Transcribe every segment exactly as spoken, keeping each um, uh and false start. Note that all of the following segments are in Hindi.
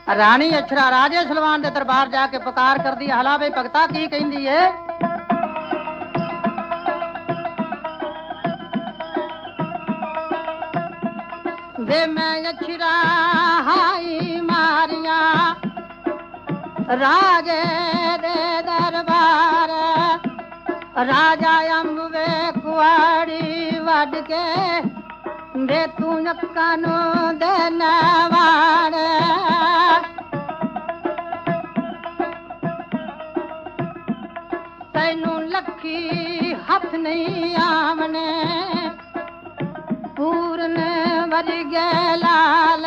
रानी अछरा राजे सलवान दे दरबार जाके पुकार कर दी, हला बे भगता की कहंदी है। वे मैं अछरा हाई मारिया राजे दे दरबार, राजा अम्बे कुआड़ी वड के दे तू नक्कानू देनवार। तैनू लखी हथ नहीं आमने पूरन वरगे लाल,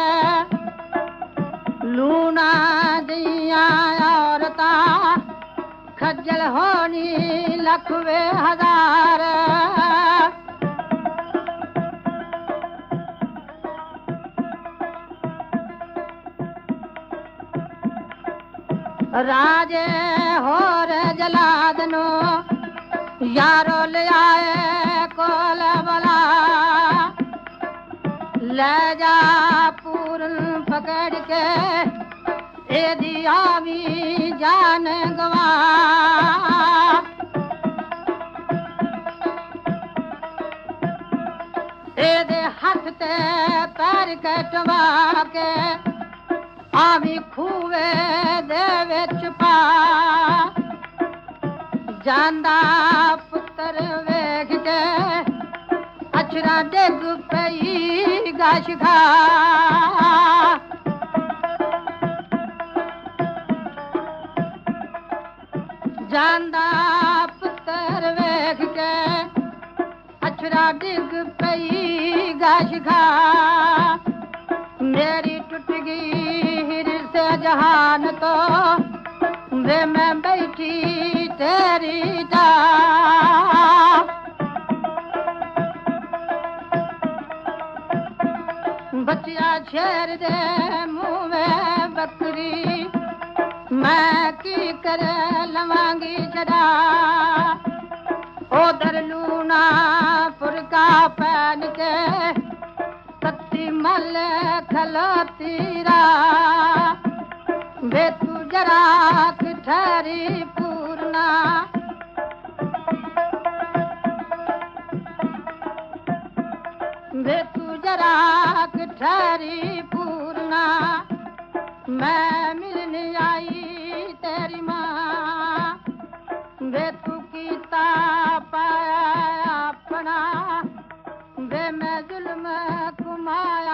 लूना दिया औरता खज्जल होनी लखवे हजार। राजे होर जलादनो यारो ले आए कोल बला, ले जा पूरन पकड़ के एदी आवी जान गवा। एदे हाथ ते पैर कटवा के आवी खूवे दे विच पा। जांदा पुत्र वेख के अछरा डिग पई गश खा। जांदा पुत्र वेख के अछरा डिग पई गश खा। मेरी टूट गई हिरस जहान तो वे मैं बैठी तेरी जा। बचिया शेर दे मुँह में बकरी, मैं की कर लवांगी जरा। उधर लूना पुरका पहन के सत्ती मल खलोती रा। वे तू जरा ठहरी पूर्णा, वे तू जरा ठहरी पूर्णा। मैं मिलने आई तेरी माँ, वे तू कीता पाया अपना। वे मैं जुल्म कुमाया